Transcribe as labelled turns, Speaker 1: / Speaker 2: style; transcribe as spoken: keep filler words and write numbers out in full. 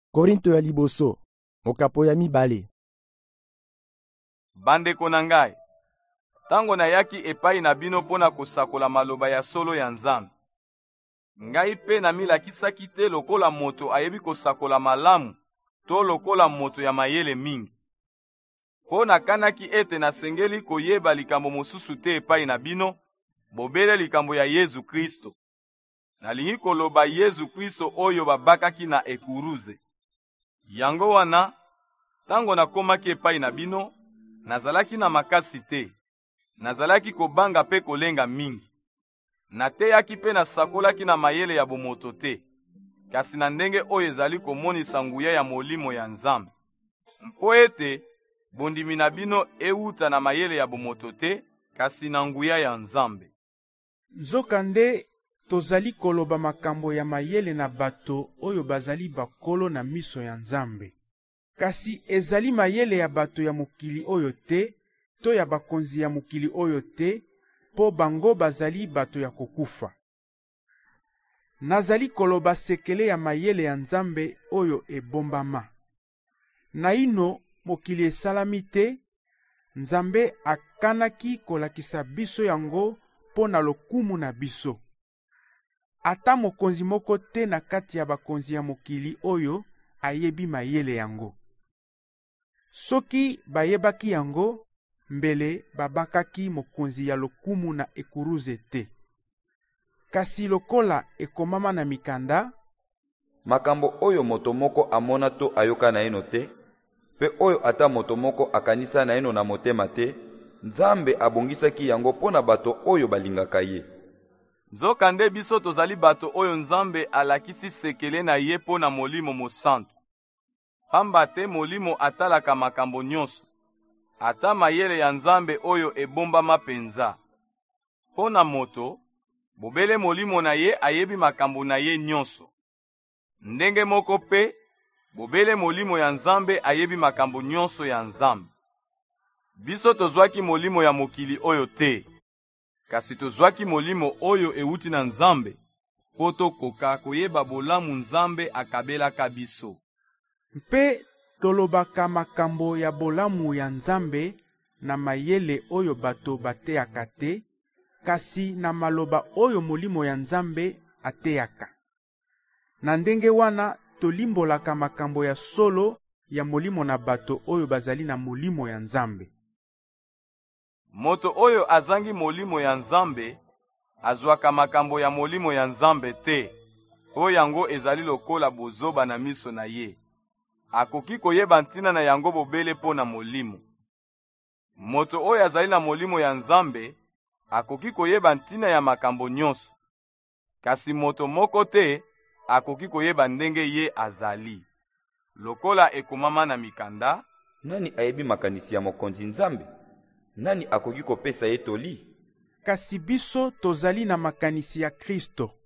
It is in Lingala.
Speaker 1: Korinto ya liboso, mokapo ya mibale.
Speaker 2: Bandeko na ngai, tango nayaki epai na bino pona kosakola maloba ya solo ya Nzambe, ngai pe namilakisaki te lokola moto ayebi kosakola malamu to lokola moto ya mayele mingi. Po nakanaki ete nasengeli koyeba likambo mosusu te epai na bino, bobele likambo ya Yesu Kristo. Nalingi koloba Yesu Kristo oyo babakaki na ekuruze. Yango wana, tango nakomaki epai na bino, nazalaki na makasi te, nazalaki kobanga pe kolenga mingi. Nateyaki pe nasakolaki na mayele ya bomoto te, kasi na ndenge oyo ezali komonisa nguya ya molimo ya Nzambe. Mpo ete bondimi na bino euta na mayele ya bomoto te, kasi na nguya ya Nzambe.
Speaker 3: Nzokande tozali koloba makambo ya mayele na bato oyo bazali bakolo na miso ya Nzambe. Kasi ezali mayele ya bato ya mokili oyo te, to ya bakonzi ya mokili oyo te, po bango bazali bato ya kokufa. Nazali koloba sekele ya mayele ya Nzambe oyo ebombama. Naino mokili esalami te, Nzambe akanaki kolakisa biso yango po na lokumu na biso. Ata mokonzi moko te na kati ya bakonzi ya mokili oyo ayebi mayele yango. Soki bayebaki yango, mbele babakaki mokonzi ya lokumu na ekuruze te. Kasi lokola ekomama na mikanda,
Speaker 4: makambo oyo moto moko amona to ayoka na eno te, pe oyo ata moto moko akanisa na eno na motema te, Nzambe abongisaki yango pona bato oyo balingaka ye.
Speaker 2: Nzokande biso tozali bato oyo Nzambe alakisi sekele na ye pona molimo mosantu. Pamba te molimo atalaka makambo nyonso, ata mayele ya Nzambe oyo ebombama penza. Pona moto, bobele molimo na ye ayebi makambo na ye nyonso. Ndenge moko pe, bobele molimo ya Nzambe ayebi makambo nyonso ya Nzambe. Biso tozwaki molimo ya mokili oyo te, kasi tozwaki molimo oyo euti na Nzambe, po tokoka koyeba bolamu Nzambe akabelaka biso.
Speaker 3: Mpe tolobaka makambo ya bolamu ya Nzambe na mayele oyo bato bateyaka te, kasi na maloba oyo molimo ya Nzambe ateyaka. Na ndenge wana tolimbolaka makambo ya solo ya molimo na bato oyo bazali na molimo ya Nzambe.
Speaker 2: Moto oyo azangi molimo ya Nzambe, azwaka makambo ya molimo ya Nzambe te, oyo yango ezali lokola bozoba na miso na ye. Akoki koyeba ntina na yango bobele po na molimo. Moto oyo azali na molimo ya Nzambe, akoki koyeba ntina ya makambo nyonso. Kasi moto moko te, akoki koyeba ndenge ye azali. Lokola ekomama na mikanda,
Speaker 4: nani ayebi makanisi ya mokonzi Nzambe? Nani akoki kopesa ye toli?
Speaker 3: Kasi biso tozali na makanisi ya Kristo.